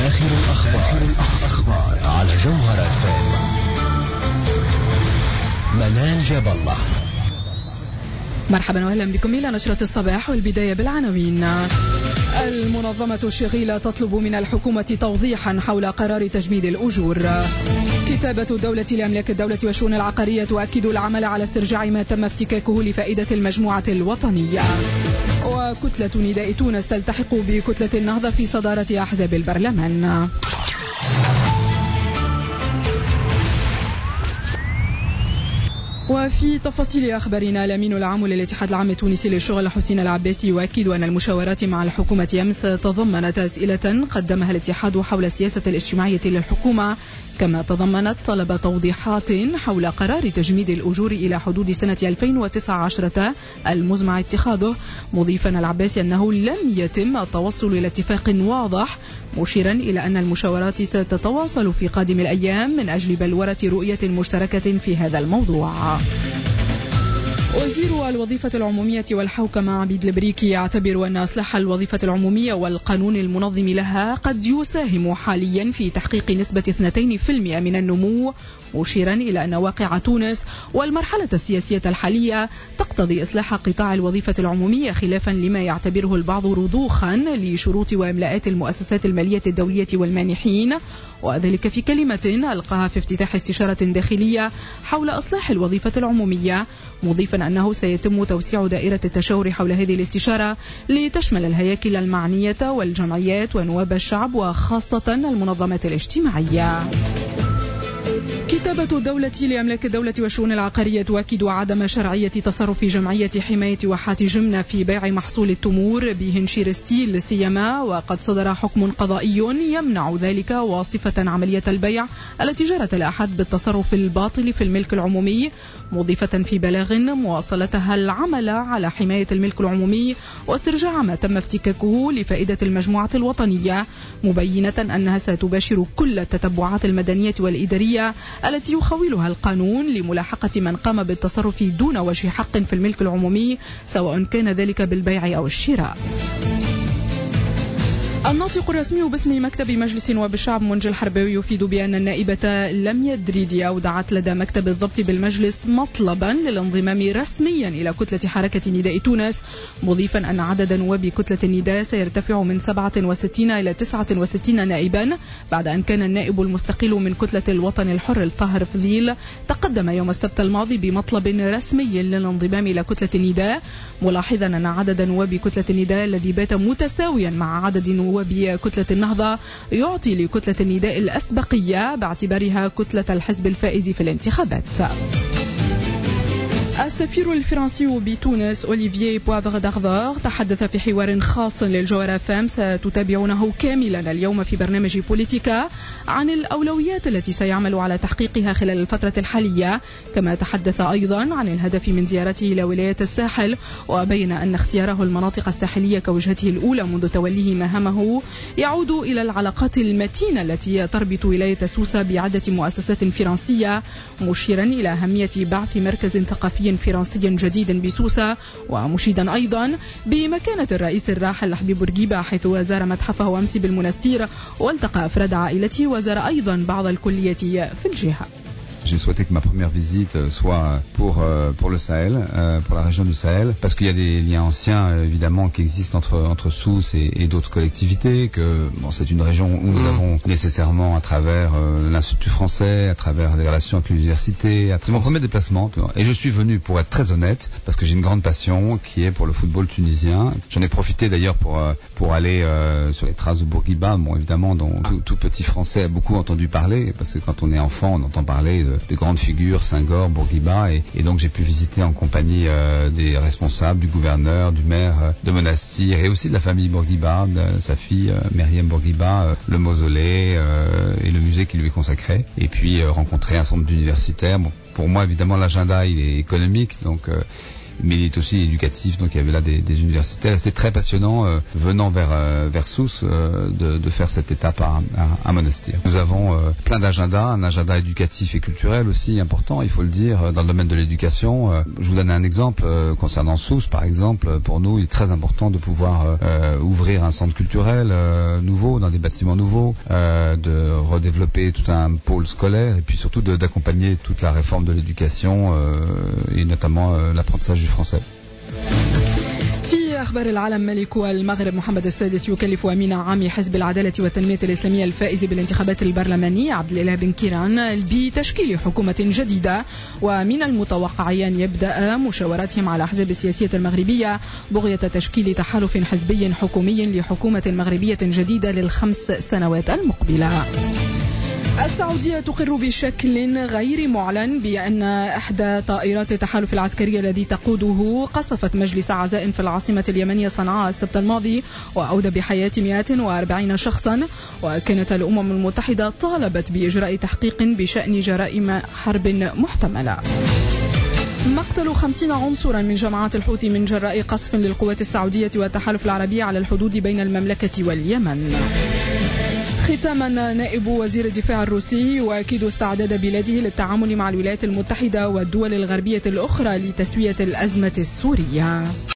آخر الأخبار على جوهرة FM. منال جاب الله. مرحبا واهلا بكم إلى نشرة الصباح، والبداية بالعناوين. المنظمة الشغيلة تطلب من الحكومة توضيحا حول قرار تجميد الأجور. كتابة الدولة لأملاك الدولة والشؤون العقارية تؤكد العمل على استرجاع ما تم افتكاكه لفائدة المجموعة الوطنية. وكتلة نداء تونس تلتحق بكتلة النهضة في صدارة أحزاب البرلمان. وفي تفاصيل أخبارنا، الأمين العام للاتحاد العام التونسي للشغل حسين العباسي يؤكد أن المشاورات مع الحكومة أمس تضمنت أسئلة قدمها الاتحاد حول السياسة الاجتماعية للحكومة، كما تضمنت طلب توضيحات حول قرار تجميد الأجور إلى حدود سنة 2019 المزمع اتخاذه، مضيفا العباسي أنه لم يتم التوصل إلى اتفاق واضح، مشيرا إلى أن المشاورات ستتواصل في قادم الأيام من أجل بلورة رؤية مشتركة في هذا الموضوع. وزير الوظيفة العمومية والحوكمة عبيد البريكي يعتبر أن إصلاح الوظيفة العمومية والقانون المنظم لها قد يساهم حاليا في تحقيق نسبة 2% من النمو، مشيرا إلى أن واقع تونس والمرحلة السياسية الحالية تقتضي إصلاح قطاع الوظيفة العمومية، خلافا لما يعتبره البعض رضوخا لشروط وإملاءات المؤسسات المالية الدولية والمانحين، وذلك في كلمة ألقاها في افتتاح استشارة داخلية حول إصلاح الوظيفة العمومية، مضيفا أنه سيتم توسيع دائرة التشاور حول هذه الاستشارة لتشمل الهياكل المعنية والجمعيات ونواب الشعب وخاصة المنظمات الاجتماعية. كتابة الدولة لأملاك الدولة والشؤون العقارية تؤكد عدم شرعية تصرف جمعية حماية واحات جمنة في بيع محصول التمور بهنشير ستيل سيما، وقد صدر حكم قضائي يمنع ذلك، واصفة عملية البيع التي جرت الأحد بالتصرف الباطل في الملك العمومي، مضيفة في بلاغ مواصلتها العمل على حماية الملك العمومي واسترجاع ما تم افتكاكه لفائدة المجموعة الوطنية، مبينة أنها ستباشر كل التتبعات المدنية والإدارية التي يخولها القانون لملاحقة من قام بالتصرف دون وجه حق في الملك العمومي، سواء كان ذلك بالبيع أو الشراء. الناطق الرسمي باسم مكتب مجلس نواب الشعب منجي الحرباوي يفيد بأن النائبة لم يدريدي أودعت لدى مكتب الضبط بالمجلس مطلبا للانضمام رسميا إلى كتلة حركة نداء تونس، مضيفا أن عدد نواب كتلة النداء سيرتفع من 67 إلى 69 نائبا، بعد أن كان النائب المستقل من كتلة الوطن الحر الطاهر فضيل تقدم يوم السبت الماضي بمطلب رسمي للانضمام إلى كتلة النداء، ملاحظا أن عدد نواب كتلة النداء الذي بات متساويا مع عدد نواب كتلة النهضة يعطي لكتلة النداء الأسبقية باعتبارها كتلة الحزب الفائز في الانتخابات. السفير الفرنسي بتونس أوليفييه بوافغ دغفور تحدث في حوار خاص للجوهرة FM ستتابعونه كاملا اليوم في برنامج بوليتيكا عن الأولويات التي سيعمل على تحقيقها خلال الفترة الحالية، كما تحدث أيضا عن الهدف من زيارته إلى ولايات الساحل، وبين أن اختياره المناطق الساحلية كوجهته الأولى منذ توليه مهامه يعود إلى العلاقات المتينة التي تربط ولاية سوسة بعدة مؤسسات فرنسية، مشيرا إلى أهمية بعث مركز ثقافي فرنسي جديد بسوسة، ومشيدا أيضا بمكانة الرئيس الراحل حبيب بورقيبة حيث زار متحفه أمس بالمنستير والتقى أفراد عائلته، وزار أيضا بعض الكلية في الجهة. J'ai souhaité que ma première visite soit pour le Sahel, pour la région du Sahel, parce qu'il y a des liens anciens évidemment qui existent entre Sousse et d'autres collectivités, que bon, c'est une région où nous avons nécessairement à travers l'Institut français, à travers des relations avec l'université. C'est mon premier déplacement et je suis venu pour être très honnête parce que j'ai une grande passion qui est pour le football tunisien. J'en ai profité d'ailleurs pour aller sur les traces de Bourguiba, bon évidemment dont tout petit français a beaucoup entendu parler, parce que quand on est enfant on entend parler de grandes figures, Senghor, Bourguiba, et donc j'ai pu visiter en compagnie des responsables, du gouverneur, du maire de Monastir et aussi de la famille Bourguiba, de sa fille Myriam Bourguiba, le mausolée et le musée qui lui est consacré, et puis rencontrer un certain nombre d'universitaires. Bon, pour moi évidemment l'agenda il est économique, donc mais il est aussi éducatif. Donc il y avait là des universitaires. C'était très passionnant venant vers Sousse de faire cette étape à Monastir. Nous avons plein d'agendas, un agenda éducatif et culturel aussi important, il faut le dire, dans le domaine de l'éducation. Je vous donne un exemple concernant Sousse, par exemple. Pour nous, il est très important de pouvoir ouvrir un centre culturel nouveau, dans des bâtiments nouveaux, de redévelopper tout un pôle scolaire et puis surtout d'accompagner toute la réforme de l'éducation et notamment l'apprentissage du français. في أخبار العالم، ملك المغرب محمد السادس يكلف أمين عام حزب العدالة والتنمية الإسلامية الفائز بالانتخابات البرلمانية عبد الإله بن كيران بتشكيل حكومة جديدة، ومن المتوقع أن يبدأ مشاوراتهم على الأحزاب السياسية المغربية بغية تشكيل تحالف حزبي حكومي لحكومة مغربية جديدة ل5 سنوات المقبلة. السعودية تقر بشكل غير معلن بأن إحدى طائرات التحالف العسكري الذي تقوده قصفت مجلس عزائم في العاصمة اليمنية صنعاء السبت الماضي وأودى بحياة 140 شخصا. وكانت الأمم المتحدة طالبت بإجراء تحقيق بشأن جرائم حرب محتملة. مقتل 50 عنصرا من جماعات الحوثي من جراء قصف للقوات السعودية والتحالف العربي على الحدود بين المملكة واليمن. ختاما، نائب وزير الدفاع الروسي يؤكد استعداد بلاده للتعامل مع الولايات المتحدة والدول الغربية الأخرى لتسوية الأزمة السورية.